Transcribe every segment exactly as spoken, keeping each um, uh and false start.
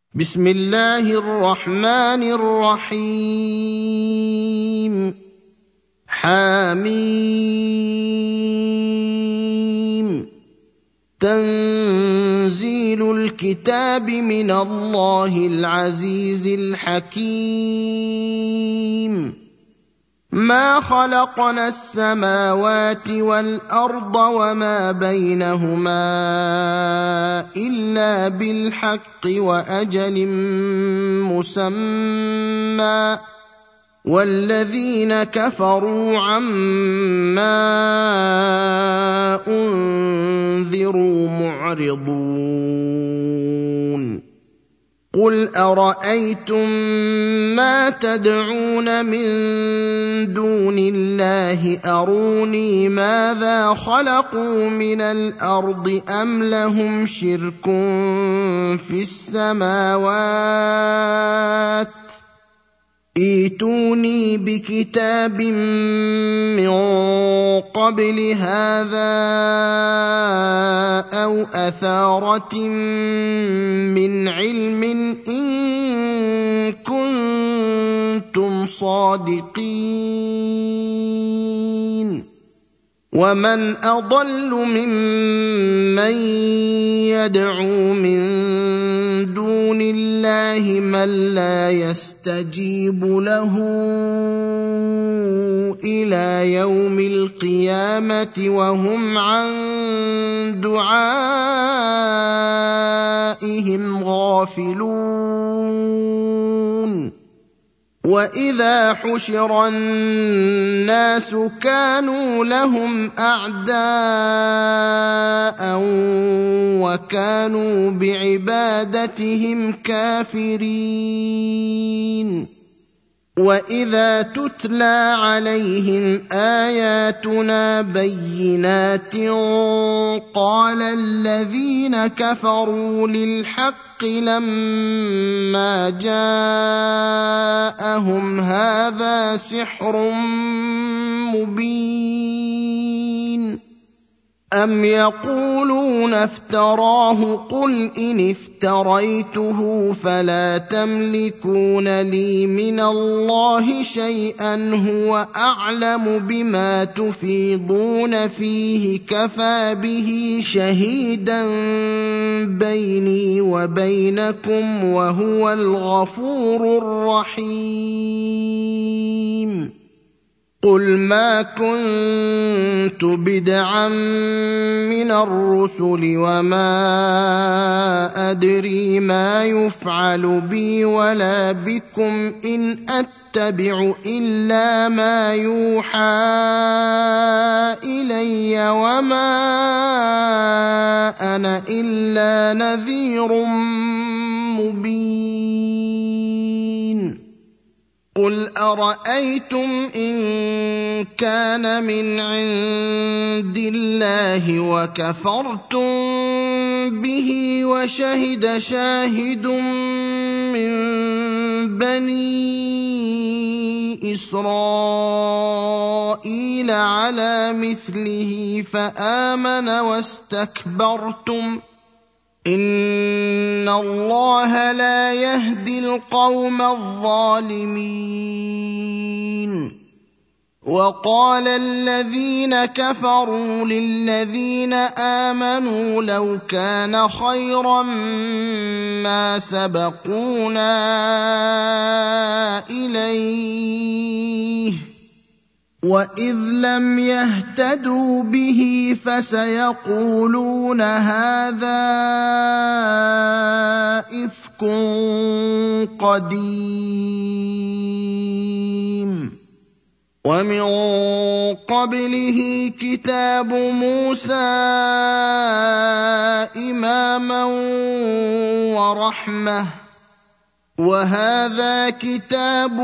بسم الله الرحمن الرحيم حميم تنزيل الكتاب من الله العزيز الحكيم ما خلقنا السماوات والأرض وما بينهما إلا بالحق وأجل مسمى والذين كفروا عما أنذروا معرضون قل أرأيتم ما تدعون من دون الله أروني ماذا خلقوا من الأرض أم لهم شرك في السماوات ائتوني بكتاب من قبل هذا أو أثارة من علم إن كنتم صادقين ومن أضل ممن يدعو من دون الله من لا يستجيب له إلى يوم القيامة وهم عن دعائهم غافلون وإذا حشر الناس كانوا لهم أعداء وكانوا بعبادتهم كافرين وإذا تتلى عليهم آياتنا بينات قال الذين كفروا للحق لما جاءهم هذا سحر مبين أم يقولون افتراه قل إن افتريته فلا تملكون لي من الله شيئا هو أعلم بما تفيضون فيه كفى به شهيدا بيني وبينكم وهو الغفور الرحيم قل ما كنت بدعا من الرسل وما أدري ما يفعل بي ولا بكم إن أتبع إلا ما يوحى إلي وما أنا إلا نذير مبين قل أرأيتم إن كان من عند الله وكفرتم به وشهد شاهد من بني إسرائيل على مثله فآمن واستكبرتم إن الله لا يهدي القوم الظالمين وقال الذين كفروا للذين آمنوا لو كان خيرا ما سبقونا إليه وإذ لم يهتدوا به فسيقولون هذا إفك قديم ومن قبله كتاب موسى إماما ورحمة وهذا كتاب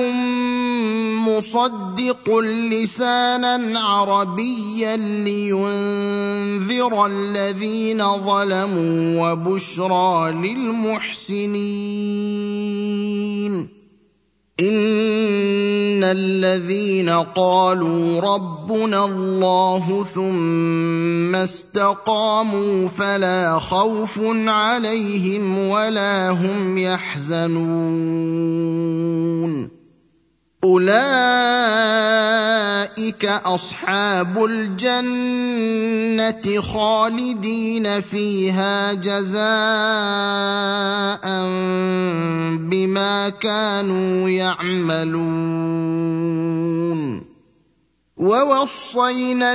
مصدق لسانا عربيا لينذر الذين ظلموا وبشرى للمحسنين إن الذين قالوا ربنا الله ثم استقاموا فلا خوف عليهم ولا هم يحزنون أولئك أصحاب الجنة خالدين فيها جزاء بما كانوا يعملون ووصينا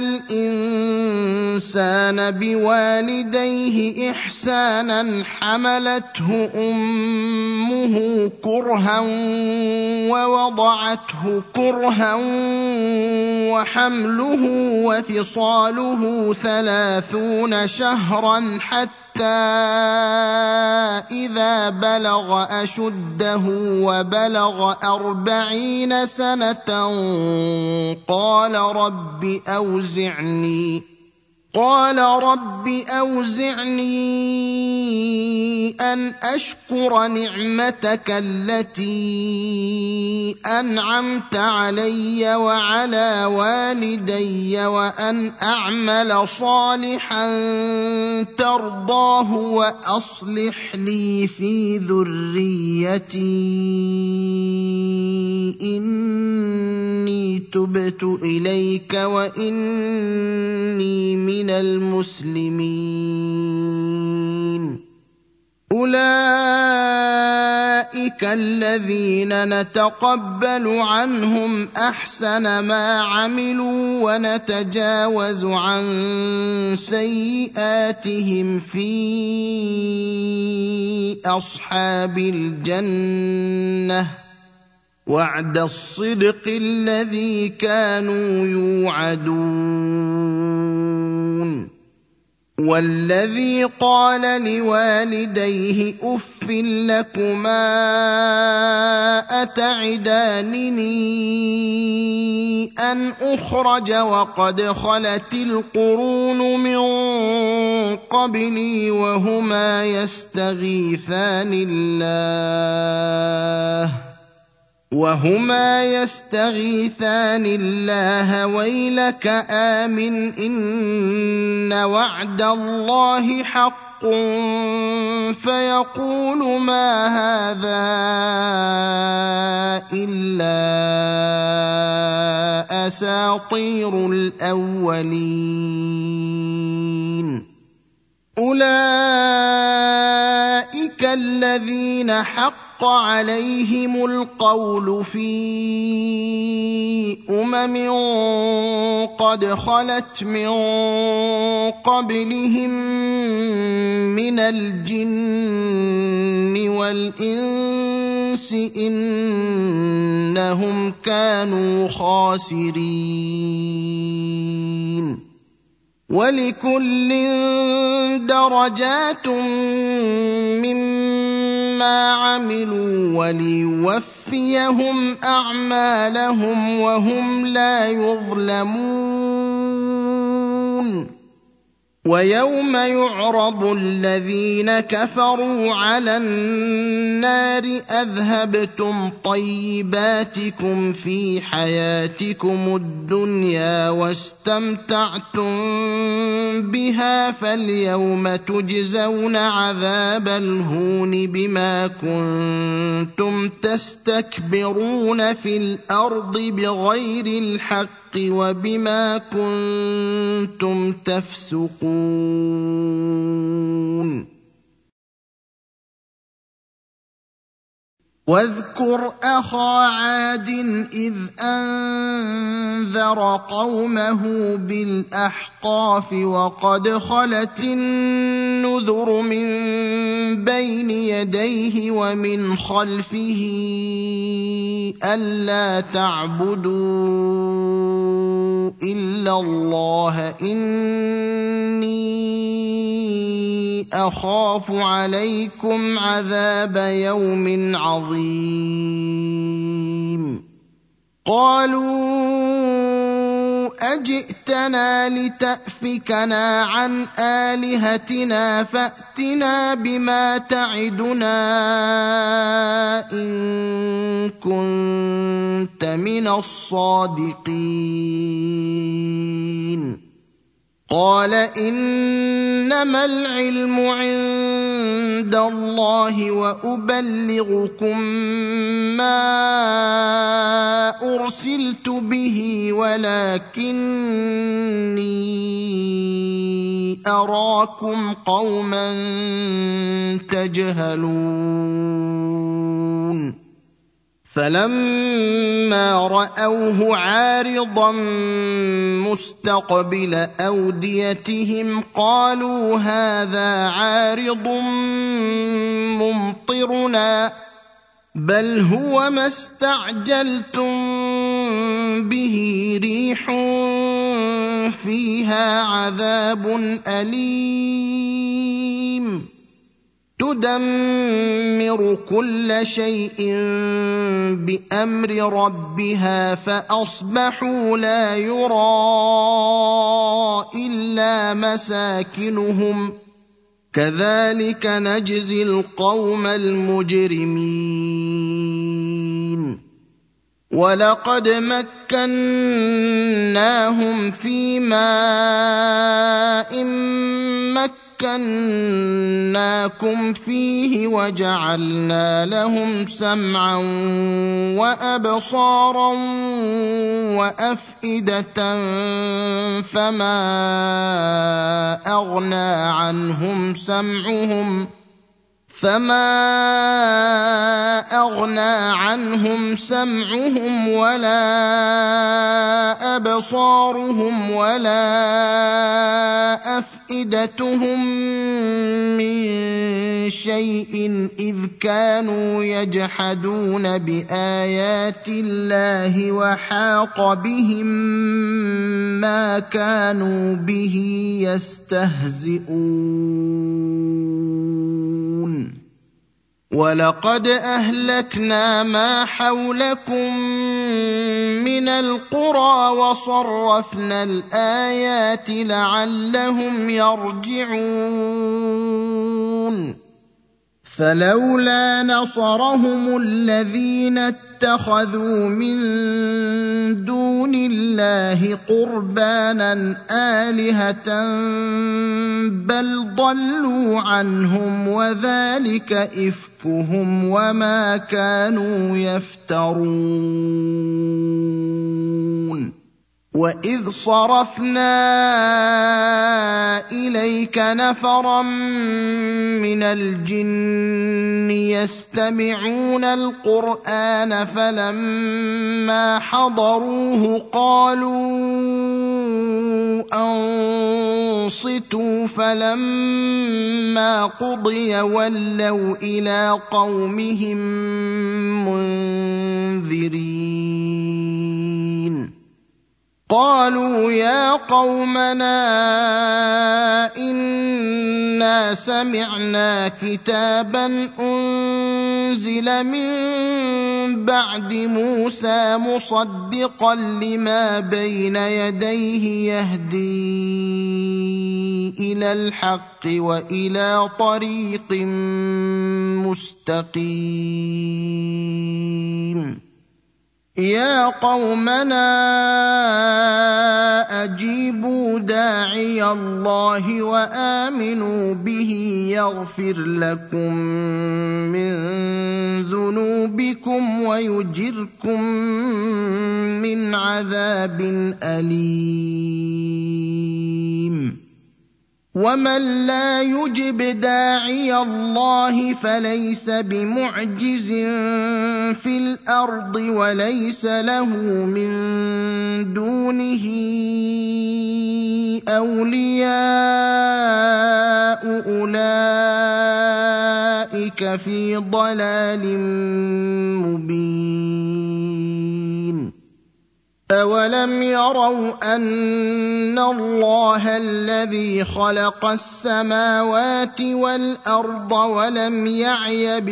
الإنسان بوالديه إحسانا حملته أمه كرها ووضعته كرها وحمله وفصاله ثلاثون شهرا حتى إذا بلغ أشده وبلغ أربعين سنة قال رب أوزعني قال رب أوزعني أن أشكر نعمتك التي أنعمت علي وعلى والدي وأن أعمل صالحا ترضاه وأصلح لي في ذريتي إني تبت إليك وإني من المسلمين أولئك الذين نتقبل عنهم أحسن ما عملوا ونتجاوز عن سيئاتهم في أصحاب الجنة وعد الصدق الذي كانوا يوعدون والذي قال لوالديه أف لكما أتعدانني أن أخرج وقد خلت القرون من قبلي وهما يستغيثان الله وهما يستغيثان الله ويلك آمن إن وعد الله حق فيقول ما هذا إلا أساطير الأولين أولئك الذين حق عليهم القول في أمم قد خلت من قبلهم من الجن والإنس إنهم كانوا خاسرين ولكل درجات مما عملوا وليوفيهم أعمالهم وهم لا يظلمون ويوم يعرض الذين كفروا على النار أذهبتم طيباتكم في حياتكم الدنيا واستمتعتم بها فاليوم تجزون عذاب الهون بما كنتم تستكبرون في الأرض بغير الحق وبما كنتم تفسقون واذكر أخا عاد إذ أنذر قومه بالأحقاف وقد خلت النذر من بين يديه ومن خلفه ألا تعبدوا إلا الله إني أخاف عليكم عذاب يوم عظيم قالوا أجئتنا لتأفكنا عن آلهتنا فأتنا بما تعدنا إن كنت من الصادقين قال إنما العلم عند الله وأبلغكم ما أرسلت به ولكني أراكم قوما تجهلون فلما رأوه عارضا مستقبل أوديتهم قالوا هذا عارض ممطرنا بل هو ما استعجلتم به ريح فيها عذاب أليم تدمر كل شيء بأمر ربها فأصبحوا لا يرى إلا مساكنهم كذلك نجزي القوم المجرمين ولقد مكناهم في ماء مكناكم فيه وجعلنا لهم سمعا وأبصارا وأفئدة فما أغنى عنهم سمعهم فما أغنى عنهم سمعهم ولا أبصارهم ولا أفئدتهم من شيء إذ كانوا يجحدون بآيات الله وحاق بهم ما كانوا به يستهزئون ولقد أهلكنا ما حولكم من القرى وصرفنا الآيات لعلهم يرجعون فلولا نصرهم الذين اتخذوا من دون الله قربانا آلهة بل ضلوا عنهم وذلك إفكهم وما كانوا يفترون وإذ صرفنا إليك نفرا من الجن يستمعون القرآن فلما حضروه قالوا أنصتوا فلما قضي ولوا إلى قومهم منذرين قالوا يا قومنا إنا سمعنا كتابا أنزل من بعد موسى مصدقا لما بين يديه يهدي إلى الحق وإلى طريق مستقيم يا قومنا أجيبوا داعي الله وآمنوا به يغفر لكم من ذنوبكم ويجركم من عذاب أليم ومن لا يجب داعي الله فليس بمعجز في الأرض وليس له من دونه أولياء أولئك في ضلال مبين أولم يروا أن الله الذي خلق السماوات والأرض ولم يعي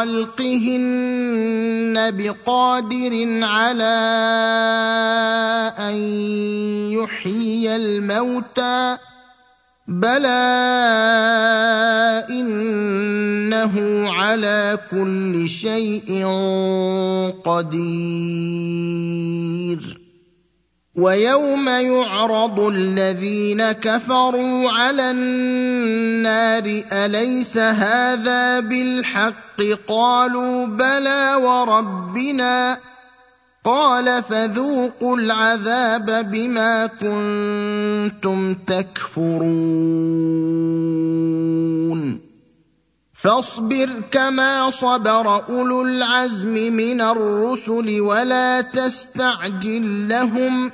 بخلقهن بقادر على أن يحيي الموتى بلى إنه على كل شيء قدير ويوم يعرض الذين كفروا على النار أليس هذا بالحق قالوا بلى وربنا قال فذوقوا العذاب بما كنتم تكفرون فاصبر كما صبر أولو العزم من الرسل ولا تستعجل لهم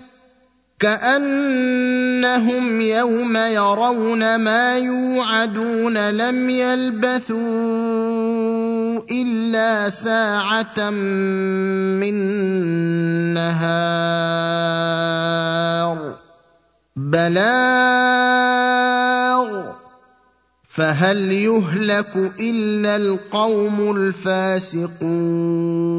كأنهم يوم يرون ما يوعدون لم يلبثوا إلا ساعة من نهار بلاغ فهل يهلك إلا القوم الفاسقون